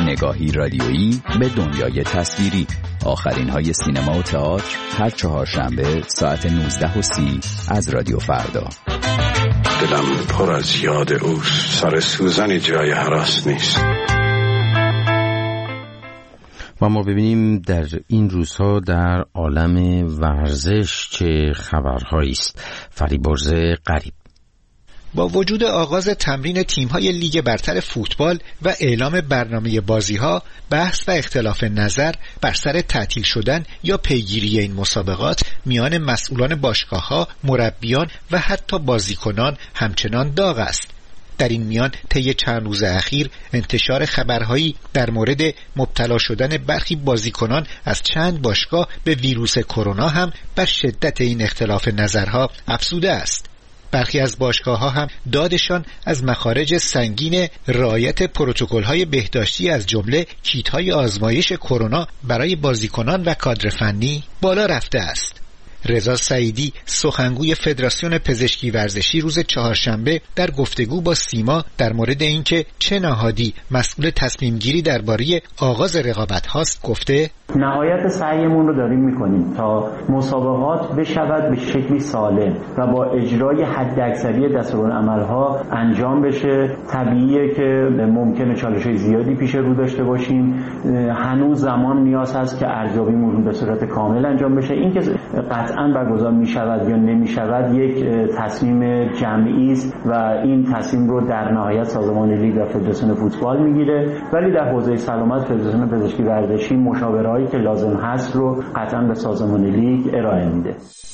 نگاهی رادیویی به دنیای تصویری. آخرین های سینما و تئاتر هر چهارشنبه ساعت 19:30 از رادیو فردا. دلم پر از یاد اوست، سر سوزنی جای هراس نیست. و ما ببینیم در این روزها در عالم ورزش چه خبرهایی است. فریبرز غریب. با وجود آغاز تمرین تیم‌های لیگ برتر فوتبال و اعلام برنامه بازی‌ها، بحث و اختلاف نظر بر سر تعطیل شدن یا پیگیری این مسابقات میان مسئولان باشگاه‌ها، مربیان و حتی بازیکنان همچنان داغ است. در این میان طی چند روز اخیر انتشار خبرهایی در مورد مبتلا شدن برخی بازیکنان از چند باشگاه به ویروس کرونا هم بر شدت این اختلاف نظرها افزوده است. برخی از باشگاه‌ها هم دادشان از مخارج سنگین رعایت پروتکل‌های بهداشتی از جمله کیت‌های آزمایش کرونا برای بازیکنان و کادر فنی بالا رفته است. رضا سعیدی سخنگوی فدراسیون پزشکی ورزشی روز چهارشنبه در گفتگو با سیما در مورد اینکه چه نهادی مسئول تصمیم گیری درباره آغاز رقابت هاست گفته: نهایت سعیمون رو داریم میکنیم تا مسابقات بشود به شکلی سالم و با اجرای حداکثری دستورالعمل‌ها انجام بشه. طبیعیه که ممکنه چالش‌های زیادی پیش رو داشته باشیم، هنوز زمان نیاز هست که ارزیابیمون به صورت کامل انجام بشه. اینکه قطعاً برگزار میشود یا نمیشود یک تصمیم جمعی است و این تصمیم رو در نهایت سازمان لیگ و فدراسیون فوتبال میگیره، ولی در حوزه سلامت فدراسیون پزشکی ورزشی مشاوره‌هایی که لازم هست رو قطعاً به سازمان لیگ ارائه میده.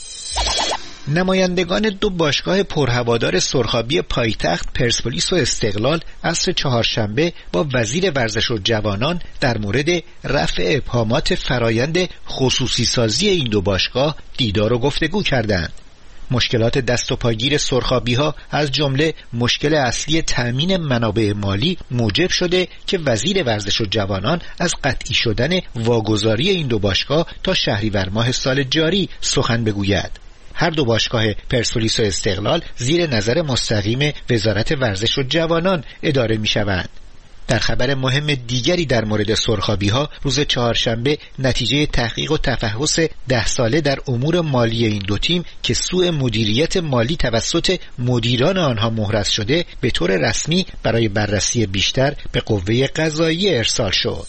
نمایندگان دو باشگاه پرهوادار سرخابی پایتخت پرسپولیس و استقلال عصر چهارشنبه با وزیر ورزش و جوانان در مورد رفع ابهامات فرایند خصوصی سازی این دو باشگاه دیدار و گفتگو کردند. مشکلات دست و پاگیر سرخابی‌ها از جمله مشکل اصلی تأمین منابع مالی موجب شده که وزیر ورزش و جوانان از قطعی شدن واگذاری این دو باشگاه تا شهریور ماه سال جاری سخن بگوید. هر دو باشگاه پرسپولیس و استقلال زیر نظر مستقیم وزارت ورزش و جوانان اداره می‌شوند. در خبر مهم دیگری در مورد سرخابی‌ها روز چهارشنبه نتیجه تحقیق و تفحص 10 ساله در امور مالی این دو تیم که سوء مدیریت مالی توسط مدیران آنها محرز شده به طور رسمی برای بررسی بیشتر به قوه قضاییه ارسال شد.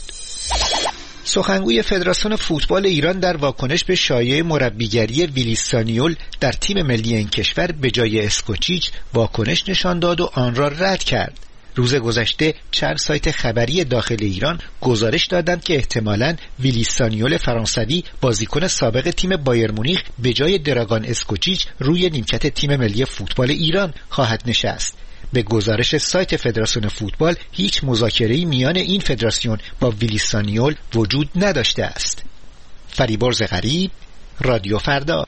سخنگوی فدراسیون فوتبال ایران در واکنش به شایعه مربیگری ویلیسانیول در تیم ملی این کشور به جای اسکوچیچ واکنش نشان داد و آن را رد کرد. روز گذشته چند سایت خبری داخل ایران گزارش دادند که احتمالاً ویلیسانیول فرانسوی بازیکن سابق تیم بایر مونیخ به جای دراگان اسکوچیچ روی نیمکت تیم ملی فوتبال ایران خواهد نشست. به گزارش سایت فدراسیون فوتبال هیچ مذاکره‌ای میان این فدراسیون با ویلیسانیول وجود نداشته است. فریبرز غریب، رادیو فردا.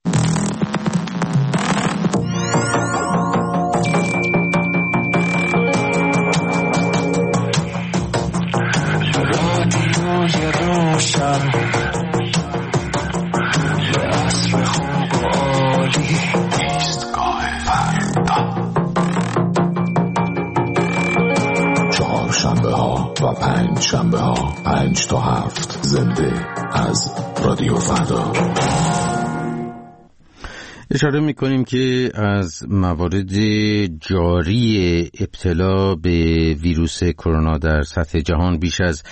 و 5 شنبه ها 5 تا 7 زنده از رادیو فردا. اشاره میکنیم که از موارد جاری ابتلا به ویروس کرونا در سطح جهان بیش از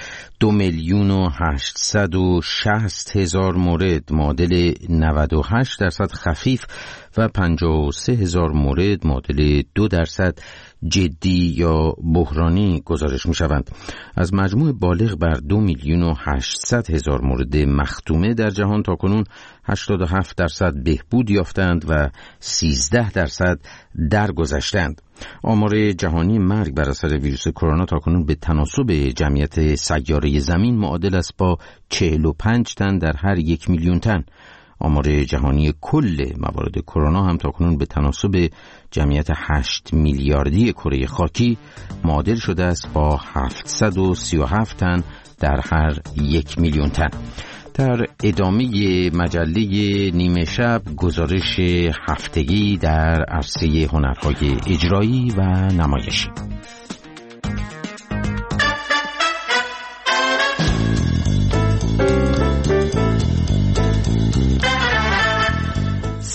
2,860,000 مورد معادل 98% خفیف و 53,000 مورد معادل 2% جدی یا بحرانی گزارش می شوند. از مجموع بالغ بر 2,800,000 مورد مختومه در جهان تاکنون 87% بهبود یافتند و 13% درگذشتند. آمار جهانی مرگ بر اثر ویروس کرونا تاکنون به تناسب جمعیت سیاره زمین معادل است با 45 تن در هر 1 میلیون تن. آمار جهانی کل موارد کرونا هم تاکنون به تناسب جمعیت 8 میلیاردی کره خاکی معادل شده است با 737 تن در هر 1 میلیون تن. در ادامه مجله نیمه شب گزارش هفتگی در عرصه هنرهای اجرایی و نمایشی.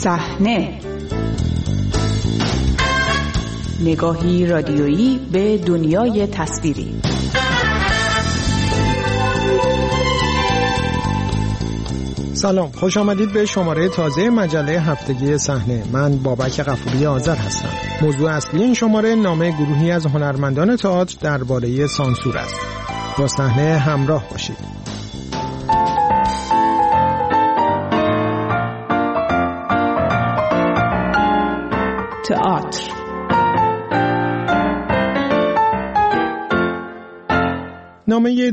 صحنه، نگاهی رادیویی به دنیای تصویری. سلام، خوش آمدید به شماره تازه مجله هفتگی صحنه. من بابک غفوری آذر هستم. موضوع اصلی این شماره نامه گروهی از هنرمندان تئاتر درباره سانسور است. با صحنه همراه باشید. تئاتر. نامه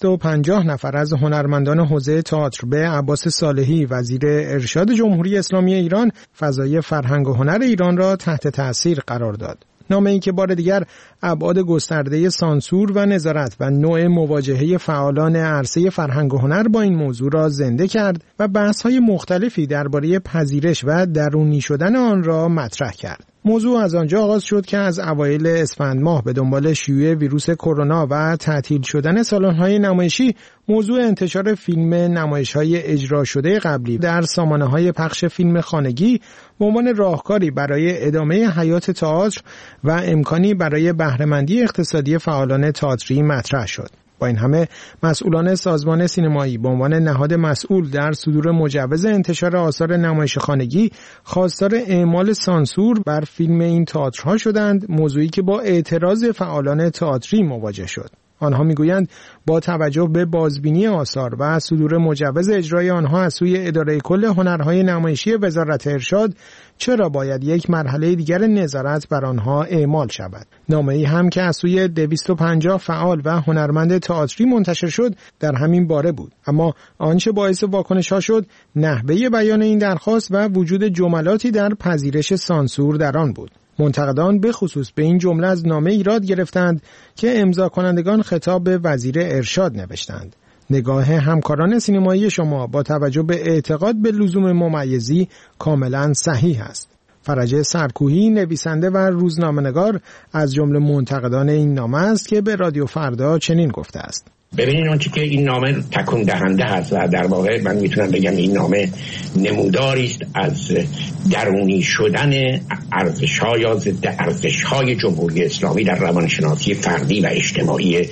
250 نفر از هنرمندان حوزه تئاتر به عباس صالحی، وزیر ارشاد جمهوری اسلامی ایران، فضای فرهنگ و هنر ایران را تحت تأثیر قرار داد. نامه‌ای که بار دیگر ابعاد گسترده سانسور و نظارت و نوع مواجهه فعالان عرصه فرهنگ و هنر با این موضوع را زنده کرد و بحث‌های مختلفی درباره پذیرش و درونی شدن آن را مطرح کرد. موضوع از آنجا آغاز شد که از اوایل اسفند ماه به دنبال شیوع ویروس کرونا و تعطیل شدن سالن‌های نمایشی، موضوع انتشار فیلم نمایش‌های اجرا شده قبلی در سامانه‌های پخش فیلم خانگی به عنوان راهکاری برای ادامه حیات تئاتر و امکانی برای بهره‌مندی اقتصادی فعالان تئاتری مطرح شد. با این همه مسئولان سازمان سینمایی به عنوان نهاد مسئول در صدور مجوز انتشار آثار نمایش خانگی خواستار اعمال سانسور بر فیلم این تئاترها شدند، موضوعی که با اعتراض فعالان تئاتری مواجه شد. آنها میگویند با توجه به بازبینی آثار و صدور مجوز اجرای آنها از سوی اداره کل هنرهای نمایشی وزارت ارشاد، چرا باید یک مرحله دیگر نظارت بر آنها اعمال شود؟ نامه‌ای هم که از سوی 250 فعال و هنرمند تئاتری منتشر شد در همین باره بود. اما آنچه باعث واکنش‌ها شد نحوه بیان این درخواست و وجود جملاتی در پذیرش سانسور در آن بود. منتقدان به خصوص به این جمله از نامه ایراد گرفتند که امضا کنندگان خطاب به وزیر ارشاد نوشتند. نگاه همکاران سینمایی شما با توجه به اعتقاد به لزوم ممیزی کاملا صحیح است. فرجه سرکوهی، نویسنده و روزنامه‌نگار، از جمله منتقدان این نامه است که به رادیو فردا چنین گفته است: ببینید اونچه که این نامه تکون دهنده هست و در واقع من میتونم بگم این نامه نموداری است از درونی شدن ارزش‌ها یا ضد ارزش‌های جمهوری اسلامی در روانشناسی فردی و اجتماعی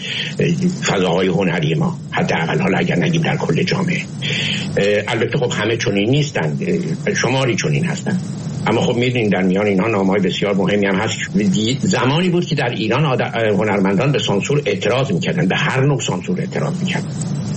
فضاهای هنری ما، حداقل حالا اگر نگیم در کل جامعه. البته خب همه چنین نیستند، شماری چنین هستند، اما خب میدونین در میان اینها نامه‌های بسیار مهمی هم هست. زمانی بود که در ایران هنرمندان به سانسور اعتراض میکردن، به هر نوع سانسور اعتراض میکردن.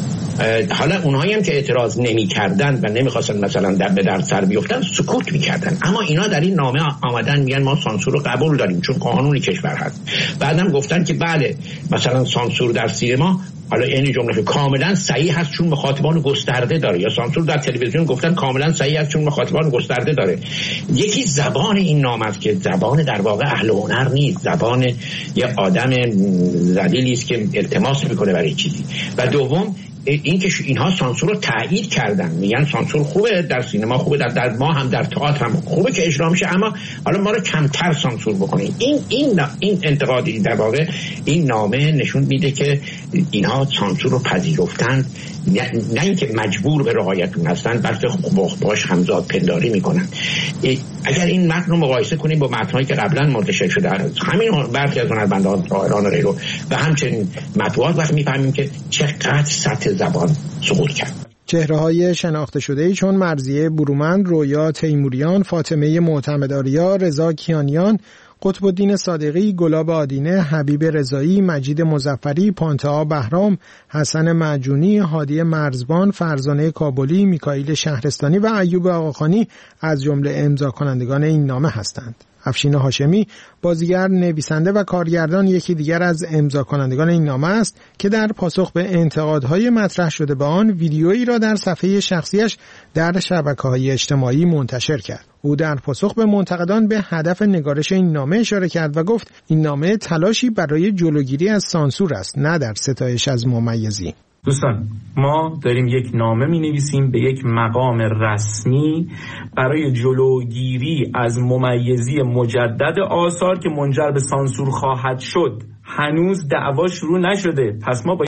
حالا اونهایی هم که اعتراض نمی‌کردن و نمی‌خواستن مثلا به درد سر بیفتن سکوت می‌کردن، اما اینا در این نامه آمدن میگن ما سانسور رو قبول داریم چون قانون کشور هست. بعدم گفتن که بله مثلا سانسور در سینما حالا این جمله که کاملا صحیح هست چون مخاطبان گسترده داره، یا سانسور در تلویزیون گفتن کاملا صحیح هست چون مخاطبان گسترده داره. یکی زبان این نامه است که زبان در واقع اهل هنر نیست، زبان یه آدم ذلیلی است که التماس میکنه برای چیزی. و دوم این که اینها سانسور رو تایید کردن، میگن سانسور خوبه در سینما، خوبه در ما هم در تئاتر هم خوبه که اجرا میشه، اما حالا ما رو کمتر سانسور بکنیم. این انتقادی در واقع این نامه نشون میده که اینها سانسور رو پذیرفتند، نه اینکه مجبور به رعایت اون هستن، بلکه باش همزاد پنداری میکنن. اگر این متن رو مقایسه کنیم با متن‌هایی که قبلا منتشر شده همین برخی از هنرمندان ایران و غیره و همچنین مطبوعات، وقت میفهمیم که چقدر سطح زبان سقوط کرد. چهره‌های شناخته شده‌ای چون مرضیه برومند، رویا تیموریان، فاطمه معتمدآریا، رضا کیانیان، قطب الدین صادقی، گلاب آدینه، حبیب رضایی، مجید مظفری، پانتها بهرام، حسن معجونی، هادی مرزبان، فرزانه کابلی، میکائیل شهرستانی و ایوب آقاخانی از جمله امضا کنندگان این نامه هستند. افشین هاشمی، بازیگر، نویسنده و کارگردان، یکی دیگر از امضا کنندگان این نامه است که در پاسخ به انتقادهای مطرح شده به آن ویدیویی را در صفحه شخصیش در شبکه‌های اجتماعی منتشر کرد. او در پاسخ به منتقدان به هدف نگارش این نامه اشاره کرد و گفت این نامه تلاشی برای جلوگیری از سانسور است، نه در ستایش از ممیزی. دوستان، ما داریم یک نامه می‌نویسیم به یک مقام رسمی برای جلوگیری از ممیزی مجدد آثار که منجر به سانسور خواهد شد. هنوز دعوا شروع نشده، پس ما